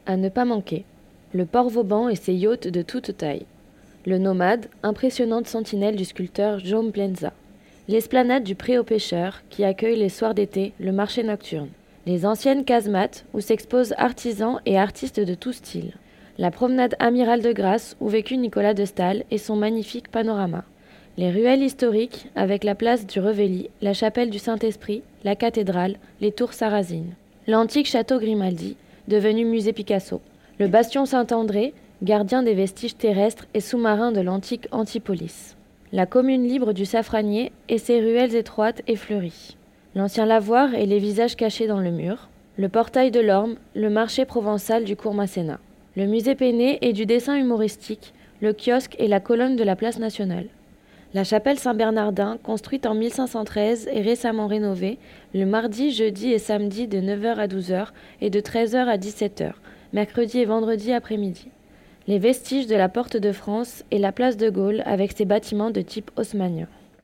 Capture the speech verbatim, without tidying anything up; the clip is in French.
À ne pas manquer, le port Vauban et ses yachts de toute taille. Le Nomade, impressionnante sentinelle du sculpteur Jaume Plensa. L'esplanade du Pré aux pêcheurs, qui accueille les soirs d'été le marché nocturne. Les anciennes casemates, où s'exposent artisans et artistes de tout style. La promenade Amiral de Grasse, où vécut Nicolas de Staël et son magnifique panorama. Les ruelles historiques, avec la place du Revelli, la chapelle du Saint-Esprit, la cathédrale, les tours sarrasines. L'antique château Grimaldi, devenu musée Picasso. Le bastion Saint-André, gardien des vestiges terrestres et sous-marins de l'antique Antipolis. La commune libre du Safranier et ses ruelles étroites et fleuries. L'ancien lavoir et les visages cachés dans le mur. Le portail de l'Orme, le marché provençal du Cours Masséna. Le musée Pénet et du dessin humoristique, le kiosque et la colonne de la place nationale. La chapelle Saint-Bernardin, construite en mille cinq cent treize et récemment rénovée, le mardi, jeudi et samedi de neuf heures à douze heures et de treize heures à dix-sept heures, mercredi et vendredi après-midi. Les vestiges de la Porte de France et la place de Gaulle avec ses bâtiments de type haussmannien.